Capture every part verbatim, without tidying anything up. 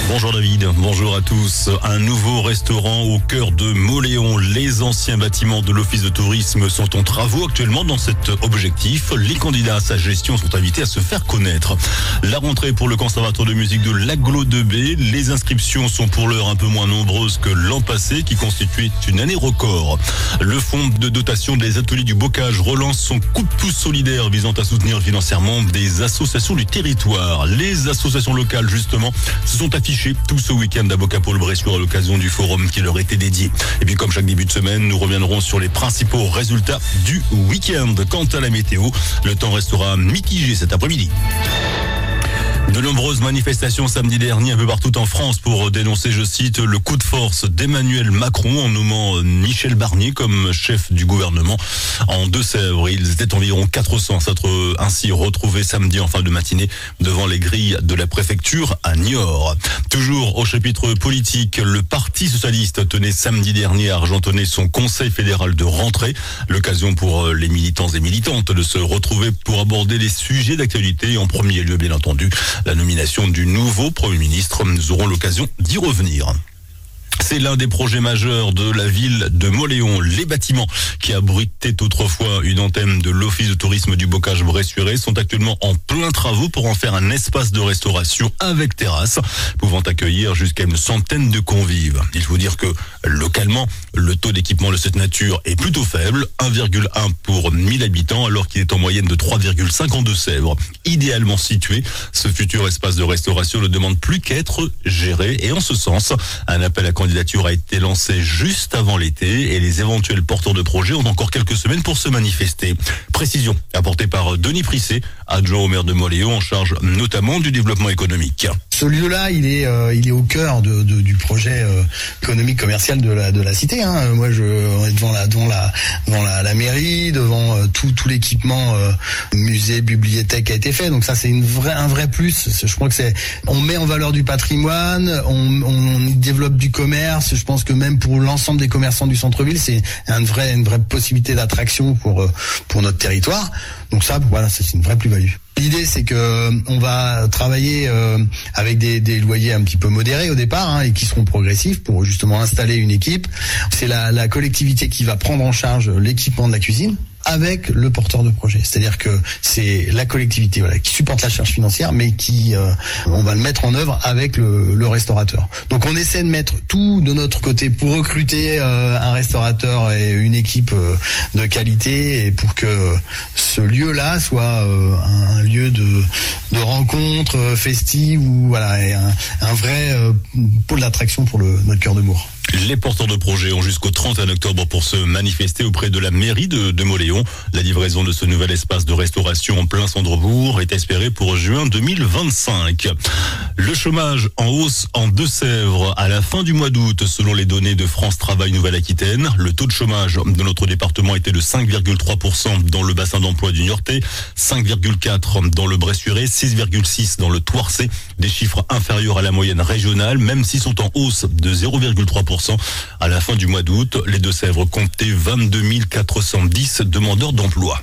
Bonjour David, bonjour à tous. Un nouveau restaurant au cœur de Mauléon. Les anciens bâtiments de l'office de tourisme sont en travaux actuellement dans cet objectif. Les candidats à sa gestion sont invités à se faire connaître. La rentrée pour le conservatoire de musique de l'Agglo de B. Les inscriptions sont pour l'heure un peu moins nombreuses que l'an passé, qui constituait une année record. Le fonds de dotation des ateliers du bocage relance son coup de pouce solidaire visant à soutenir financièrement des associations du territoire. Les associations locales, justement, se sont affichées tout ce week-end à Bocapole-Bressuire à l'occasion du forum qui leur était dédié. Et puis comme chaque début de semaine, nous reviendrons sur les principaux résultats du week-end. Quant à la météo, le temps restera mitigé cet après-midi. De nombreuses manifestations samedi dernier un peu partout en France pour dénoncer, je cite, le coup de force d'Emmanuel Macron en nommant Michel Barnier comme chef du gouvernement en Deux-Sèvres. Ils étaient environ quatre cents à s'être ainsi retrouvés samedi en fin de matinée devant les grilles de la préfecture à Niort. Toujours au chapitre politique, le Parti socialiste tenait samedi dernier à Argentonnet son conseil fédéral de rentrée. L'occasion pour les militants et militantes de se retrouver pour aborder les sujets d'actualité. En premier lieu, bien entendu, la nomination du nouveau Premier ministre. Nous aurons l'occasion d'y revenir. C'est l'un des projets majeurs de la ville de Mauléon. Les bâtiments qui abritaient autrefois une antenne de l'office de tourisme du Bocage-Bressuire sont actuellement en plein travaux pour en faire un espace de restauration avec terrasse, pouvant accueillir jusqu'à une centaine de convives. Il faut dire que localement, le taux d'équipement de cette nature est plutôt faible, un virgule un pour mille habitants, alors qu'il est en moyenne de trois virgule cinq en Deux-Sèvres. Idéalement situé, ce futur espace de restauration ne demande plus qu'à être géré, et en ce sens, un appel à candidature a été lancée juste avant l'été et les éventuels porteurs de projets ont encore quelques semaines pour se manifester. Précision apportée par Denis Prissé, adjoint au maire de Mauléon en charge notamment du développement économique. Ce lieu-là, il est, euh, il est au cœur de, de, du projet euh, économique commercial de la, de la cité. Hein. Moi, je on est devant la, devant la, devant la, la mairie, devant euh, tout, tout l'équipement euh, musée, bibliothèque a été fait. Donc ça, c'est une vraie, un vrai plus. Je crois que c'est, on met en valeur du patrimoine, on, on y développe du commerce. Je pense que même pour l'ensemble des commerçants du centre-ville, c'est une vraie, une vraie possibilité d'attraction pour, pour notre territoire. Donc ça, voilà, c'est une vraie plus-value. L'idée, c'est que on va travailler euh, avec des, des loyers un petit peu modérés au départ, hein, et qui seront progressifs pour justement installer une équipe. C'est la, la collectivité qui va prendre en charge l'équipement de la cuisine avec le porteur de projet. C'est-à-dire que c'est la collectivité, voilà, qui supporte la charge financière, mais qui euh, on va le mettre en œuvre avec le, le restaurateur. Donc on essaie de mettre tout de notre côté pour recruter euh, un restaurateur et une équipe euh, de qualité, et pour que ce lieu-là soit euh, un lieu de, de rencontre euh, festive, ou voilà, et un, un vrai euh, pôle d'attraction pour le, notre cœur de Mour. Les porteurs de projets ont jusqu'au trente et un octobre pour se manifester auprès de la mairie de, de Mauléon. La livraison de ce nouvel espace de restauration en plein centre-bourg est espérée pour juin deux mille vingt-cinq. Le chômage en hausse en Deux-Sèvres à la fin du mois d'août, selon les données de France Travail Nouvelle-Aquitaine. Le taux de chômage de notre département était de cinq virgule trois pour cent dans le bassin d'emploi du Niortais, cinq virgule quatre pour cent dans le Bressuirais, six virgule six pour cent dans le Thouarçais. Des chiffres inférieurs à la moyenne régionale, même s'ils sont en hausse de zéro virgule trois pour cent. À la fin du mois d'août, les Deux-Sèvres comptaient vingt-deux mille quatre cent dix demandeurs d'emploi.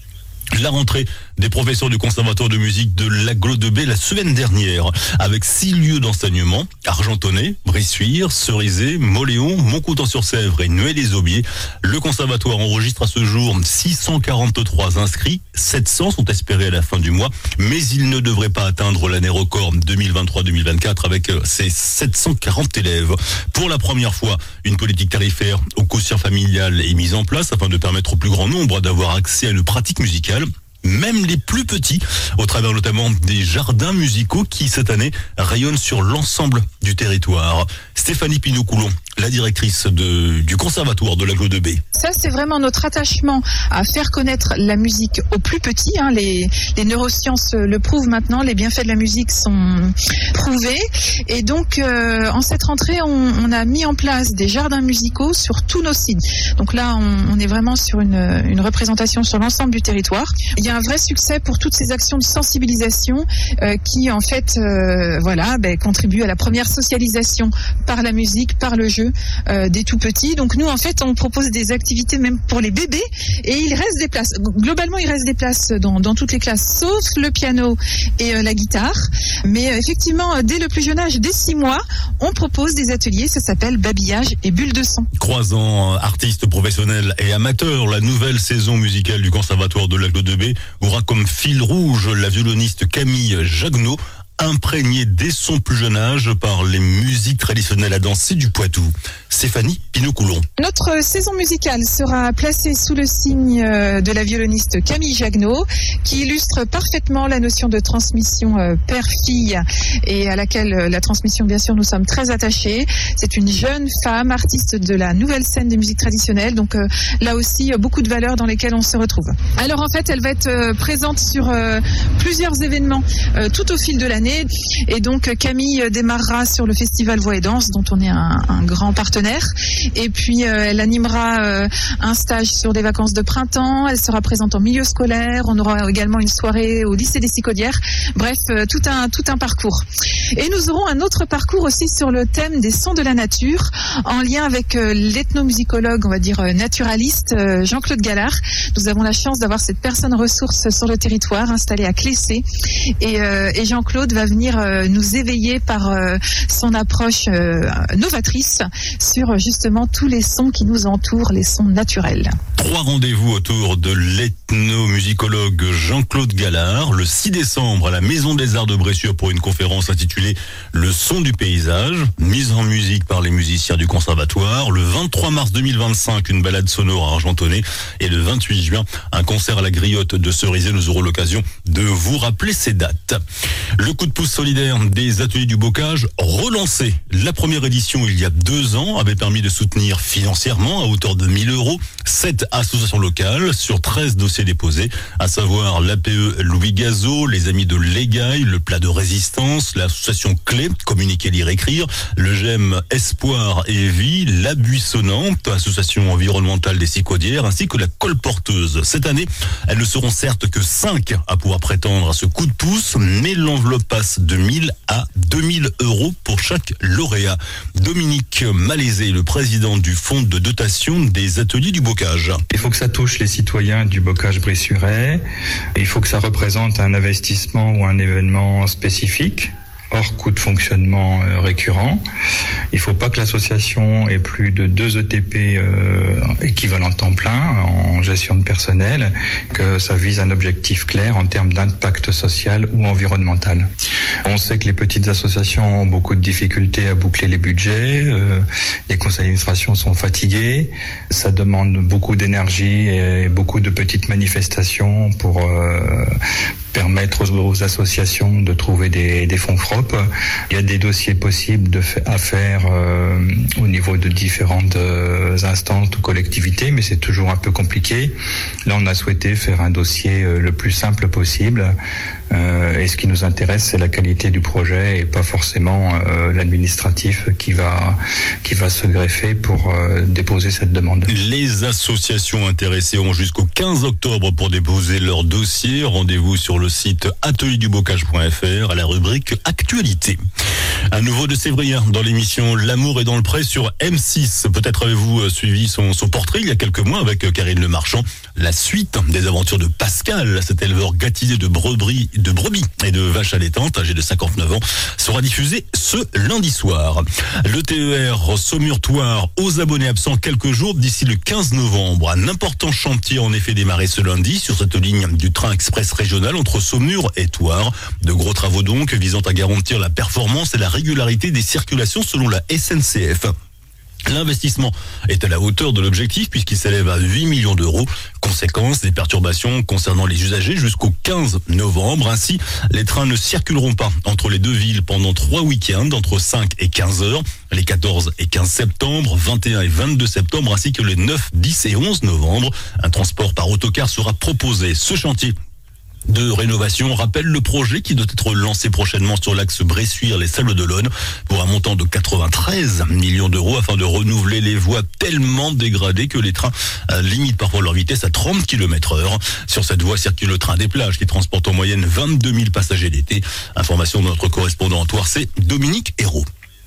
La rentrée des professeurs du conservatoire de musique de l'Agglo de B la semaine dernière, avec six lieux d'enseignement: Argentonnet, Bressuire, Cerizay, Mauléon, Montcoutan-sur-Sèvre et Nueil-les-Aubiers. Le conservatoire enregistre à ce jour six cent quarante-trois inscrits, sept cents sont espérés à la fin du mois, mais il ne devrait pas atteindre l'année record deux mille vingt-trois deux mille vingt-quatre avec ses sept cent quarante élèves. Pour la première fois, une politique tarifaire au quotient familial est mise en place afin de permettre au plus grand nombre d'avoir accès à une pratique musicale, même les plus petits, au travers notamment des jardins musicaux qui, cette année, rayonnent sur l'ensemble du territoire. Stéphanie Pinot-Coulon, la directrice de, du conservatoire de l'Agglo de B. Ça, c'est vraiment notre attachement à faire connaître la musique aux plus petits. Hein. Les, les neurosciences le prouvent maintenant, les bienfaits de la musique sont prouvés. Et donc, euh, en cette rentrée, on, on a mis en place des jardins musicaux sur tous nos sites. Donc là, on, on est vraiment sur une, une représentation sur l'ensemble du territoire. Il y a un vrai succès pour toutes ces actions de sensibilisation euh, qui, en fait, euh, voilà, ben, contribuent à la première socialisation par la musique, par le jeu, eux, euh, des tout petits. Donc nous, en fait, on propose des activités même pour les bébés et il reste des places. Globalement, il reste des places dans, dans toutes les classes, sauf le piano et euh, la guitare. Mais euh, effectivement, dès le plus jeune âge, dès six mois, on propose des ateliers. Ça s'appelle babillage et bulles de son. Croisant artistes professionnels et amateurs, la nouvelle saison musicale du Conservatoire de Laglo de Bay aura comme fil rouge la violoniste Camille Jagneau, imprégnée dès son plus jeune âge par les musiques traditionnelles à danser du Poitou. Stéphanie Pinot-Coulon. Notre saison musicale sera placée sous le signe de la violoniste Camille Jagneau, qui illustre parfaitement la notion de transmission père-fille et à laquelle la transmission, bien sûr, nous sommes très attachés. C'est une jeune femme, artiste de la nouvelle scène des musiques traditionnelles, donc euh, là aussi, beaucoup de valeurs dans lesquelles on se retrouve. Alors en fait, elle va être euh, présente sur euh, plusieurs événements euh, tout au fil de l'année. Et donc Camille démarrera sur le festival Voix et Danse, dont on est un, un grand partenaire. Et puis euh, elle animera euh, un stage sur des vacances de printemps. Elle sera présente en milieu scolaire. On aura également une soirée au lycée des Sicaudières. Bref, euh, tout un tout un parcours. Et nous aurons un autre parcours aussi sur le thème des sons de la nature, en lien avec euh, l'ethnomusicologue, on va dire euh, naturaliste, euh, Jean-Claude Gallard. Nous avons la chance d'avoir cette personne ressource sur le territoire, installée à Clessé. Et, euh, et Jean-Claude va venir euh, nous éveiller par euh, son approche euh, novatrice sur justement tous les sons qui nous entourent, les sons naturels. Trois rendez-vous autour de l'ethnomusicologue Jean-Claude Gallard, le six décembre à la Maison des Arts de Bressuire pour une conférence intitulée « Le son du paysage », mise en musique par les musiciens du Conservatoire. Le vingt-trois mars deux mille vingt-cinq, une balade sonore à Argentonnay. Et le vingt-huit juin, un concert à la Griotte de Cerizay. Nous aurons l'occasion de vous rappeler ces dates. Le coup de pouce solidaire des ateliers du bocage relancé. La première édition, il y a deux ans, avait permis de soutenir financièrement à hauteur de mille euros sept associations locales sur treize dossiers déposés, à savoir l'A P E Louis Gazot, les Amis de l'Égaille, le Plat de Résistance, l'association Clé, Communiquer, Lire, Écrire, le G E M Espoir et Vie, la Buissonnante, association environnementale des Sicaudières, ainsi que la Colporteuse. Cette année, elles ne seront certes que cinq à pouvoir prétendre à ce coup de pouce, mais l'enveloppe passe de mille à deux mille euros pour chaque lauréat. Dominique Malaisé, le président du fonds de dotation des ateliers du bocage. Il faut que ça touche les citoyens du bocage bressurais. Il faut que ça représente un investissement ou un événement spécifique, hors coût de fonctionnement euh, récurrent. Il ne faut pas que l'association ait plus de deux E T P euh, équivalents temps plein en gestion de personnel, que ça vise un objectif clair en termes d'impact social ou environnemental. On sait que les petites associations ont beaucoup de difficultés à boucler les budgets, euh, les conseils d'administration sont fatigués, ça demande beaucoup d'énergie et beaucoup de petites manifestations pour euh, permettre aux, aux associations de trouver des, des fonds propres. Il y a des dossiers possibles de fa- à faire euh, au niveau de différentes euh, instances ou collectivités, mais c'est toujours un peu compliqué. Là, on a souhaité faire un dossier euh, le plus simple possible. Euh, et ce qui nous intéresse, c'est la qualité du projet et pas forcément euh, l'administratif qui va qui va se greffer pour euh, déposer cette demande. Les associations intéressées ont jusqu'au quinze octobre pour déposer leur dossier. Rendez-vous sur le site atelier du bocage point f r à la rubrique Actualité. À nouveau de Sévrien dans l'émission L'amour est dans le pré sur M six. Peut-être avez-vous suivi son, son portrait il y a quelques mois avec Karine Le Marchand. La suite des aventures de Pascal, cet éleveur gâtisé de brebis, de brebis et de vaches allaitantes, âgé de cinquante-neuf ans, sera diffusé ce lundi soir. Le T E R Saumur-Thouars aux abonnés absents quelques jours d'ici le quinze novembre. Un important chantier en effet démarré ce lundi sur cette ligne du train express régional entre Saumur et Thouars. De gros travaux donc visant à garantir la performance et la régularité des circulations selon la S N C F. L'investissement est à la hauteur de l'objectif puisqu'il s'élève à huit millions d'euros. Conséquence des perturbations concernant les usagers jusqu'au quinze novembre. Ainsi, les trains ne circuleront pas entre les deux villes pendant trois week-ends entre cinq et quinze heures, les quatorze et quinze septembre, vingt et un et vingt-deux septembre, ainsi que les neuf, dix et onze novembre. Un transport par autocar sera proposé. Ce chantier de rénovation rappelle le projet qui doit être lancé prochainement sur l'axe Bressuire-les Sables d'Olonne pour un montant de quatre-vingt-treize millions d'euros afin de renouveler les voies tellement dégradées que les trains euh, limitent parfois leur vitesse à trente kilomètres heure. Sur cette voie circule le train des plages qui transporte en moyenne vingt-deux mille passagers l'été. Information de notre correspondant en Thouars, c'est Dominique Hérault.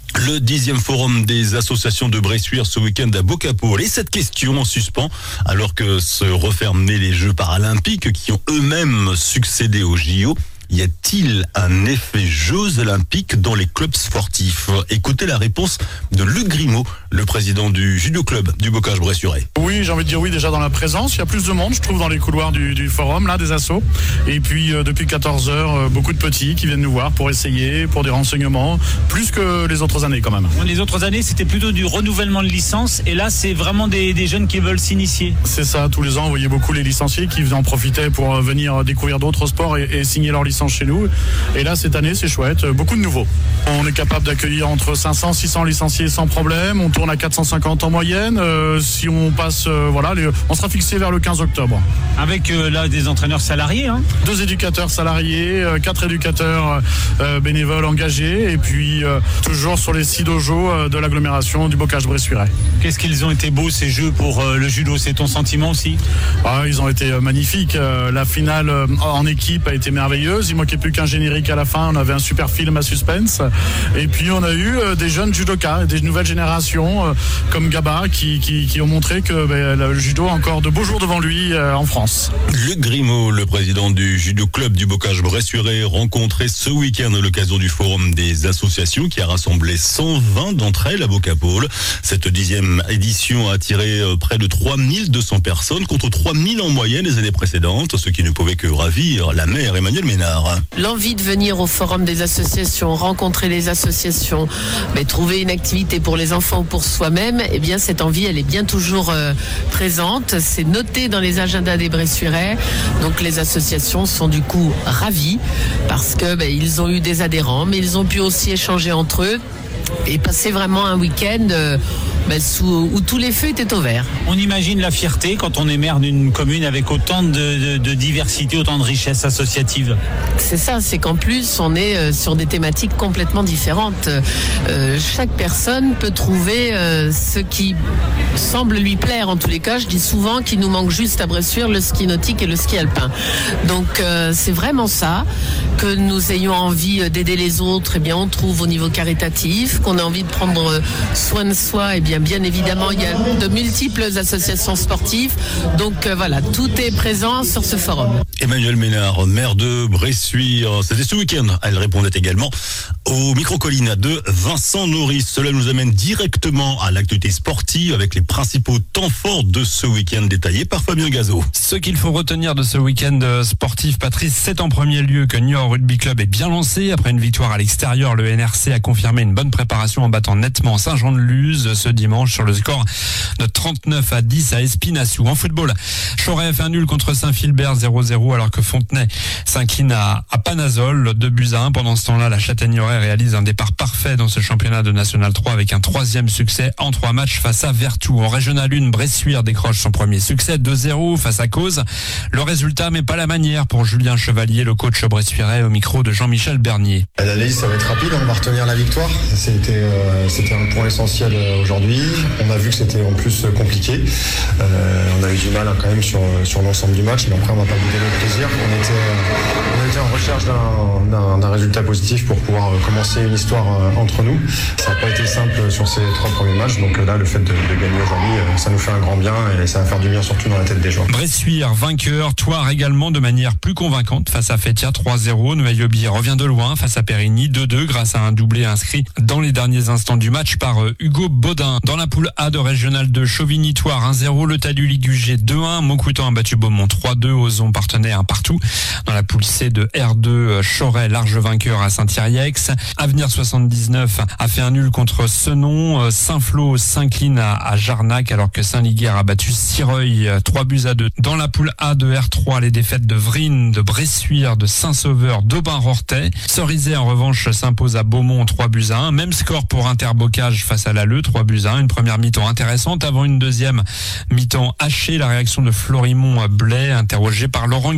Le dixième forum des associations de Bressuire ce week-end à Bocapaul. Et cette question en suspens, alors que se refermaient les Jeux paralympiques qui ont eux-mêmes succédé aux J O. Y a-t-il un effet Jeux olympiques dans les clubs sportifs? Écoutez la réponse de Luc Grimaud, le président du judo club du Bocage-Bressuire. Oui, j'ai envie de dire oui déjà dans la présence. Il y a plus de monde, je trouve, dans les couloirs du, du forum, là, des assos. Et puis euh, depuis quatorze heures, euh, beaucoup de petits qui viennent nous voir pour essayer, pour des renseignements, plus que les autres années quand même. Les autres années, c'était plutôt du renouvellement de licence. Et là, c'est vraiment des, des jeunes qui veulent s'initier. C'est ça, tous les ans, vous voyez beaucoup les licenciés qui en profitaient pour euh, venir découvrir d'autres sports et, et signer leur licence chez nous. Et là, cette année, c'est chouette, beaucoup de nouveaux. On est capable d'accueillir entre cinq cents et six cents licenciés sans problème. On tourne à quatre cent cinquante en moyenne. Euh, si on passe, euh, voilà, les, on sera fixé vers le quinze octobre. Avec euh, là des entraîneurs salariés, hein. Deux éducateurs salariés, euh, quatre éducateurs euh, bénévoles engagés, et puis euh, toujours sur les six dojos euh, de l'agglomération du Bocage-Bressuire. Qu'est-ce qu'ils ont été beaux ces jeux pour euh, le judo? C'est ton sentiment aussi? Ah, ils ont été euh, magnifiques. Euh, la finale euh, en équipe a été merveilleuse. Il manquait plus qu'un générique à la fin. On avait un super film à suspense. Et puis on a eu euh, des jeunes judokas, des nouvelles générations euh, comme Gaba qui, qui, qui ont montré que ben, le judo a encore de beaux jours devant lui euh, en France. Luc Grimaud, le président du judo club du Bocage-Bressuire, rencontré ce week-end à l'occasion du forum des associations qui a rassemblé cent vingt d'entre elles à Bocapaul. Cette dixième édition a attiré près de trois mille deux cents personnes contre trois mille en moyenne les années précédentes, ce qui ne pouvait que ravir la maire Emmanuelle Ménard. L'envie de venir au forum des associations, rencontrer les associations, mais trouver une activité pour les enfants ou pour soi-même, eh bien cette envie elle est bien toujours euh, présente. C'est noté dans les agendas des Bressuirais. Donc les associations sont du coup ravies parce que ben, ils ont eu des adhérents, mais ils ont pu aussi échanger entre eux et passer vraiment un week-end euh, ben, sous, où tous les feux étaient au vert. On imagine la fierté quand on est maire d'une commune avec autant de, de, de diversité, autant de richesse associative. C'est ça, c'est qu'en plus on est euh, sur des thématiques complètement différentes. Euh, chaque personne peut trouver euh, ce qui semble lui plaire. En tous les cas, je dis souvent qu'il nous manque juste à Bressuire le ski nautique et le ski alpin. Donc euh, c'est vraiment ça, que nous ayons envie d'aider les autres, eh bien on trouve au niveau caritatif, qu'on a envie de prendre soin de soi, eh bien bien évidemment il y a de multiples associations sportives. Donc euh, voilà, tout est présent sur ce forum. Emmanuelle Ménard, maire de Bressuire, c'était ce week-end. Elle répondait également au micro-colline de Vincent Norris. Cela nous amène directement à l'actualité sportive avec les principaux temps forts de ce week-end détaillés par Fabien Gazot. Ce qu'il faut retenir de ce week-end sportif, Patrice, c'est en premier lieu que Niort Rugby Club est bien lancé. Après une victoire à l'extérieur, le N R C a confirmé une bonne préparation en battant nettement Saint-Jean-de-Luz ce dimanche sur le score de trente-neuf à dix à Espinassou. En football, Choret a fait un nul contre Saint-Philbert zéro zéro alors que Fontenay s'incline à, à Panazol deux buts à un. Pendant ce temps-là, la Châtaignerais réalise un départ parfait dans ce championnat de National trois avec un troisième succès en trois matchs face à Vertou. En Régional un, Bressuire décroche son premier succès deux zéro face à Cause. Le résultat mais pas la manière pour Julien Chevalier, le coach bressuirais au micro de Jean-Michel Bernier. La liste, ça va être rapide, on va retenir la victoire. C'était, euh, c'était un point essentiel aujourd'hui. On a vu que c'était en plus compliqué. Euh, on a eu du mal hein, quand même sur, sur l'ensemble du match, mais après on va pas bouder le plaisir. On était, euh, on était en recherche d'un, d'un, d'un résultat positif pour pouvoir commencer une histoire euh, entre nous. Ça n'a pas été simple sur ces trois premiers matchs, donc là le fait de, de gagner aujourd'hui, euh, ça nous fait un grand bien et ça va faire du bien surtout dans la tête des joueurs. Bressuire vainqueur, Thouars également de manière plus convaincante face à Fétia trois zéro. Noailles-Aubier revient de loin face à Périgny deux deux grâce à un doublé inscrit dans les derniers instants du match par euh, Hugo Baudin. Dans la poule A de Régional deux, Chauvigny-Thouars un zéro, Le Talus-Ligugé deux un, Montcoutan a battu Beaumont trois deux, Ozon partenait un partout. Dans la poule C de R deux, Choret large vainqueur à Saint-Thierry-Ex. Avenir soixante-dix-neuf a fait un nul contre Senon. Saint-Flour s'incline à, à Jarnac alors que Saint-Liguerre a battu Sireuil trois buts à deux. Dans la poule A de R trois, les défaites de Vrines, de Bressuire, de Saint-Sauveur, d'Aubin-Rortais. Cerizay en revanche s'impose à Beaumont trois buts à un. Même score pour Interbocage face à l'Alleux, trois buts à un. Une première mi-temps intéressante avant une deuxième mi-temps hachée. La réaction de Florimond Blais, interrogé par Laurent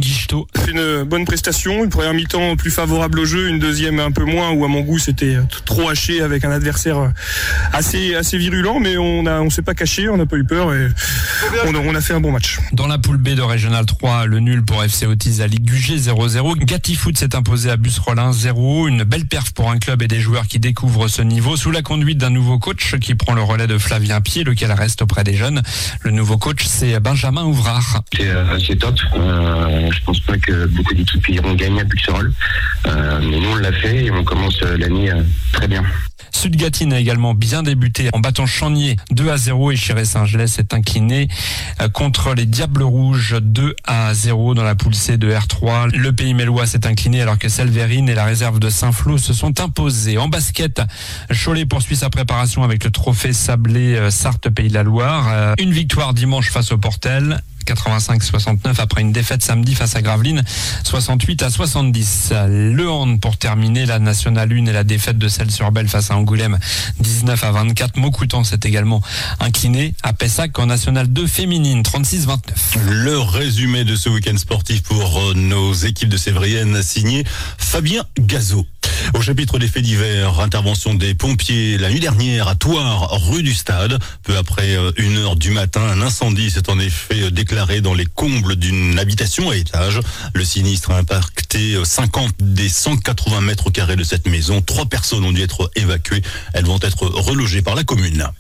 Guichetot. C'est une bonne prestation, une première mi-temps plus favorable au jeu, une deuxième un peu moins où à mon goût c'était trop haché avec un adversaire assez assez virulent, mais on a on s'est pas caché, on n'a pas eu peur et on a, on a fait un bon match. Dans la poule B de Régional trois, le nul pour F C Otis à Ligue du G zéro zéro. Gatti Foot s'est imposé à Busserolles zéro. Une belle perf pour un club et des joueurs qui découvrent ce niveau sous la conduite d'un nouveau coach qui prend le relais de Flavien Pied, lequel reste auprès des jeunes. Le nouveau coach, c'est Benjamin Ouvrard. C'est, euh, c'est top. Euh, je pense pas que beaucoup d'équipes iront gagner à Busserolles. Euh, mais nous, on l'a fait et on commence l'année euh, très bien. Sud-Gatine a également bien débuté en battant Chanier deux à zéro et Chiré-Saint-Gelais s'est incliné contre les Diables Rouges deux à zéro dans la poule C de R trois. Le Pays Mélois s'est incliné alors que Selverine et la réserve de Saint-Flour se sont imposés. En basket, Cholet poursuit sa préparation avec le trophée Sablé Sarthe Pays de la Loire. Une victoire dimanche face au Portel. quatre-vingt-cinq soixante-neuf après une défaite samedi face à Gravelines, soixante-huit à soixante-dix. Le hand pour terminer, la Nationale un et la défaite de Celles-sur-Belle face à Angoulême, dix-neuf à vingt-quatre. Maucoutan s'est également incliné à Pessac en Nationale deux féminine, trente-six vingt-neuf. Le résumé de ce week-end sportif pour nos équipes de Sévrienne, signé Fabien Gazot. Au chapitre des faits divers, intervention des pompiers la nuit dernière à Thouars, rue du Stade. Peu après une heure du matin, un incendie s'est en effet déclaré dans les combles d'une habitation à étage. Le sinistre a impacté cinquante des cent quatre-vingts mètres carrés de cette maison. Trois personnes ont dû être évacuées. Elles vont être relogées par la commune.